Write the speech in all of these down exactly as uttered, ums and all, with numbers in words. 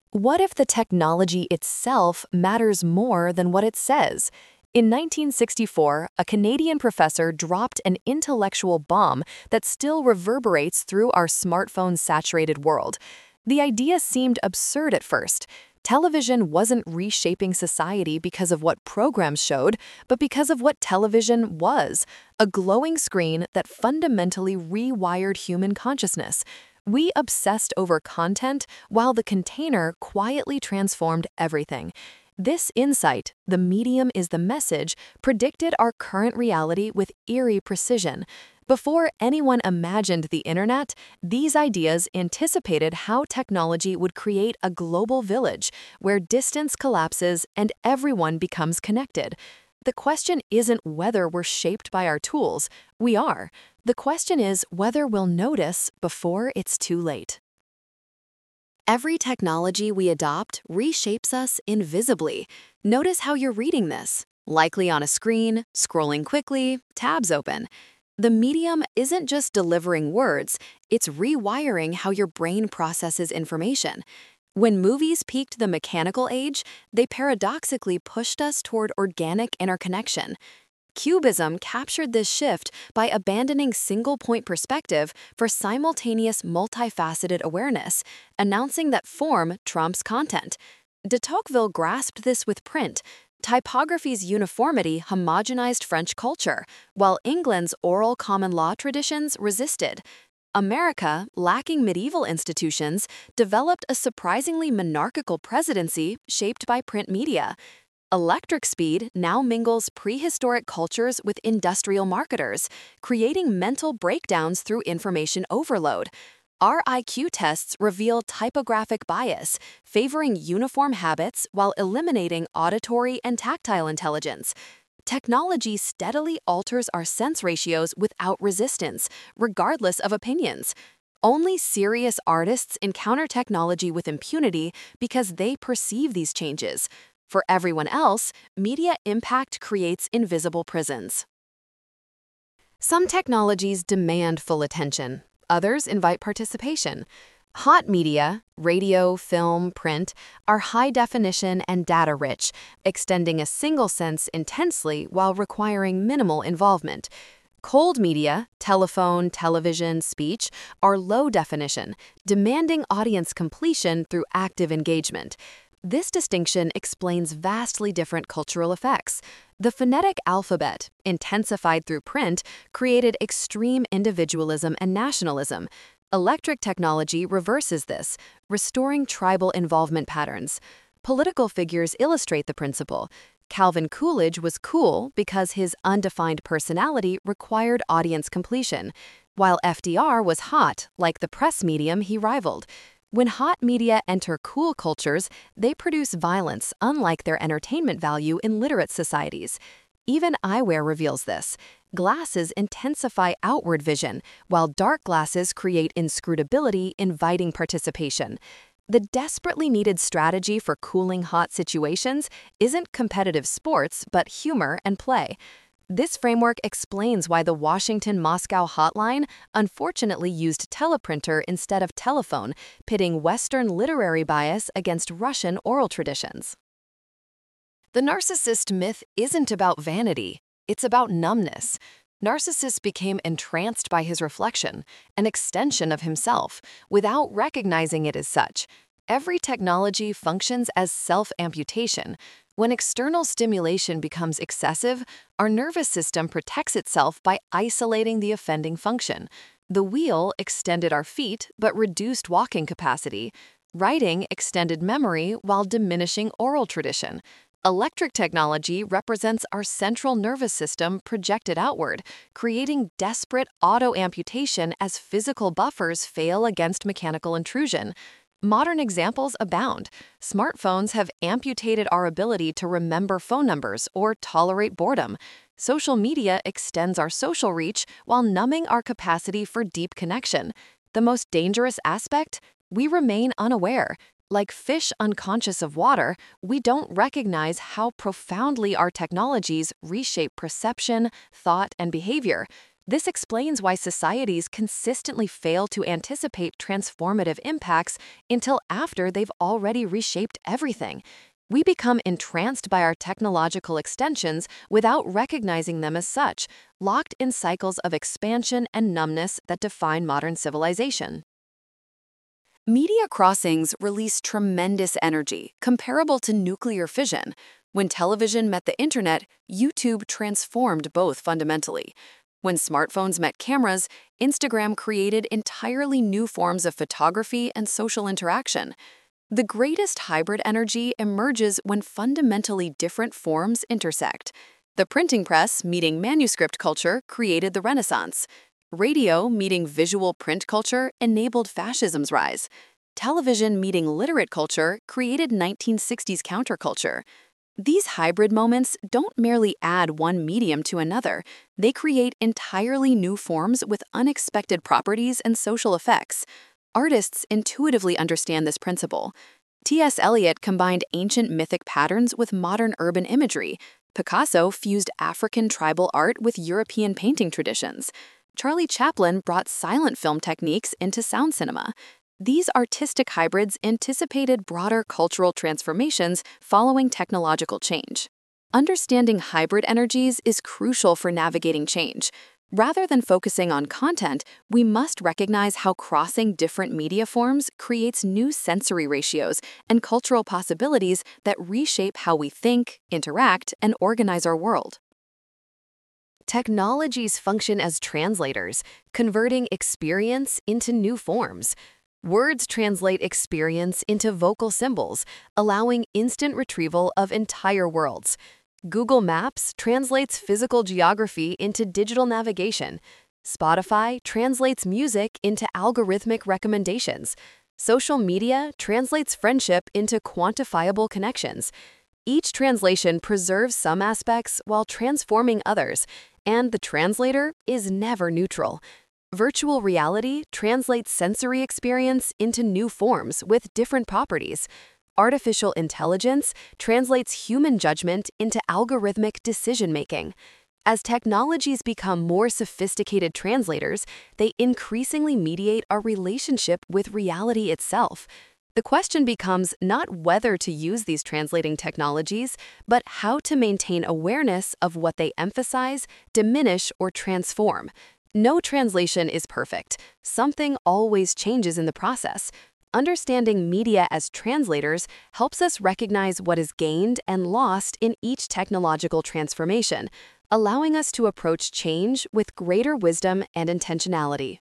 What if the technology itself matters more than what it says? In nineteen sixty-four, a Canadian professor dropped an intellectual bomb that still reverberates through our smartphone-saturated world. The idea seemed absurd at first. Television wasn't reshaping society because of what programs showed, but because of what television was, a glowing screen that fundamentally rewired human consciousness. We obsessed over content while the container quietly transformed everything. This insight, the medium is the message, predicted our current reality with eerie precision. Before anyone imagined the internet, these ideas anticipated how technology would create a global village where distance collapses and everyone becomes connected. The question isn't whether we're shaped by our tools. We are. The question is whether we'll notice before it's too late. Every technology we adopt reshapes us invisibly. Notice how you're reading this. Likely on a screen, scrolling quickly, tabs open. The medium isn't just delivering words, it's rewiring how your brain processes information. When movies peaked the mechanical age, they paradoxically pushed us toward organic interconnection. Cubism captured this shift by abandoning single-point perspective for simultaneous multifaceted awareness, announcing that form trumps content. De Tocqueville grasped this with print. Typography's uniformity homogenized French culture, while England's oral common law traditions resisted. America, lacking medieval institutions, developed a surprisingly monarchical presidency shaped by print media. Electric speed now mingles prehistoric cultures with industrial marketers, creating mental breakdowns through information overload. Our I Q tests reveal typographic bias, favoring uniform habits while eliminating auditory and tactile intelligence. Technology steadily alters our sense ratios without resistance, regardless of opinions. Only serious artists encounter technology with impunity because they perceive these changes. For everyone else, media impact creates invisible prisons. Some technologies demand full attention. Others invite participation. Hot media, radio, film, print, are high definition and data rich, extending a single sense intensely while requiring minimal involvement. Cold media, telephone, television, speech, are low definition, demanding audience completion through active engagement. This distinction explains vastly different cultural effects. The phonetic alphabet, intensified through print, created extreme individualism and nationalism. Electric technology reverses this, restoring tribal involvement patterns. Political figures illustrate the principle. Calvin Coolidge was cool because his undefined personality required audience completion, while F D R was hot, like the press medium he rivaled. When hot media enter cool cultures, they produce violence unlike their entertainment value in literate societies. Even eyewear reveals this. Glasses intensify outward vision, while dark glasses create inscrutability, inviting participation. The desperately needed strategy for cooling hot situations isn't competitive sports, but humor and play. This framework explains why the Washington-Moscow hotline unfortunately used teleprinter instead of telephone, pitting Western literary bias against Russian oral traditions. The narcissist myth isn't about vanity, it's about numbness. Narcissists became entranced by his reflection, an extension of himself, without recognizing it as such. Every technology functions as self-amputation. When external stimulation becomes excessive, our nervous system protects itself by isolating the offending function. The wheel extended our feet but reduced walking capacity. Writing extended memory while diminishing oral tradition. Electric technology represents our central nervous system projected outward, creating desperate auto-amputation as physical buffers fail against mechanical intrusion. Modern examples abound. Smartphones have amputated our ability to remember phone numbers or tolerate boredom. Social media extends our social reach while numbing our capacity for deep connection. The most dangerous aspect? We remain unaware. Like fish unconscious of water, we don't recognize how profoundly our technologies reshape perception, thought, and behavior. This explains why societies consistently fail to anticipate transformative impacts until after they've already reshaped everything. We become entranced by our technological extensions without recognizing them as such, locked in cycles of expansion and numbness that define modern civilization. Media crossings release tremendous energy, comparable to nuclear fission. When television met the internet, YouTube transformed both fundamentally. When smartphones met cameras, Instagram created entirely new forms of photography and social interaction. The greatest hybrid energy emerges when fundamentally different forms intersect. The printing press meeting manuscript culture created the Renaissance. Radio meeting visual print culture enabled fascism's rise. Television meeting literate culture created nineteen sixties counterculture. These hybrid moments don't merely add one medium to another, they create entirely new forms with unexpected properties and social effects. Artists intuitively understand this principle. T S Eliot combined ancient mythic patterns with modern urban imagery. Picasso fused African tribal art with European painting traditions. Charlie Chaplin brought silent film techniques into sound cinema. These artistic hybrids anticipated broader cultural transformations following technological change. Understanding hybrid energies is crucial for navigating change. Rather than focusing on content, we must recognize how crossing different media forms creates new sensory ratios and cultural possibilities that reshape how we think, interact, and organize our world. Technologies function as translators, converting experience into new forms. Words translate experience into vocal symbols, allowing instant retrieval of entire worlds. Google Maps translates physical geography into digital navigation. Spotify translates music into algorithmic recommendations. Social media translates friendship into quantifiable connections. Each translation preserves some aspects while transforming others, and the translator is never neutral. Virtual reality translates sensory experience into new forms with different properties. Artificial intelligence translates human judgment into algorithmic decision-making. As technologies become more sophisticated translators, they increasingly mediate our relationship with reality itself. The question becomes not whether to use these translating technologies, but how to maintain awareness of what they emphasize, diminish, or transform. No translation is perfect. Something always changes in the process. Understanding media as translators helps us recognize what is gained and lost in each technological transformation, allowing us to approach change with greater wisdom and intentionality.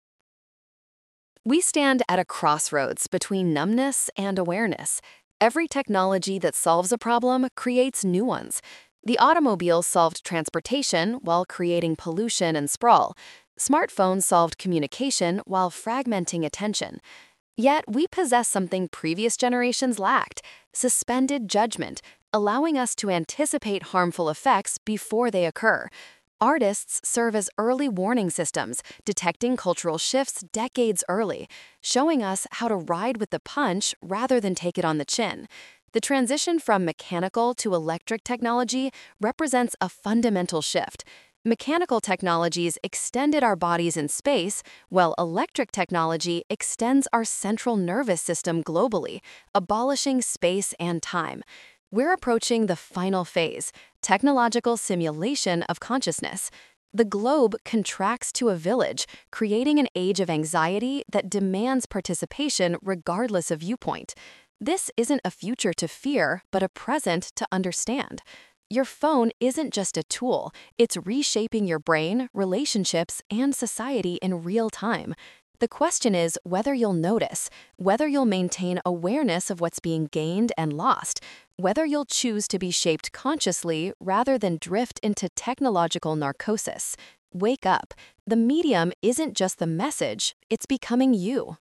We stand at a crossroads between numbness and awareness. Every technology that solves a problem creates new ones. The automobile solved transportation while creating pollution and sprawl. Smartphones solved communication while fragmenting attention. Yet we possess something previous generations lacked: suspended judgment, allowing us to anticipate harmful effects before they occur. Artists serve as early warning systems, detecting cultural shifts decades early, showing us how to ride with the punch rather than take it on the chin. The transition from mechanical to electric technology represents a fundamental shift. Mechanical technologies extended our bodies in space, while electric technology extends our central nervous system globally, abolishing space and time. We're approaching the final phase, technological simulation of consciousness. The globe contracts to a village, creating an age of anxiety that demands participation regardless of viewpoint. This isn't a future to fear, but a present to understand. Your phone isn't just a tool, it's reshaping your brain, relationships, and society in real time. The question is whether you'll notice, whether you'll maintain awareness of what's being gained and lost, whether you'll choose to be shaped consciously rather than drift into technological narcosis. Wake up. The medium isn't just the message, it's becoming you.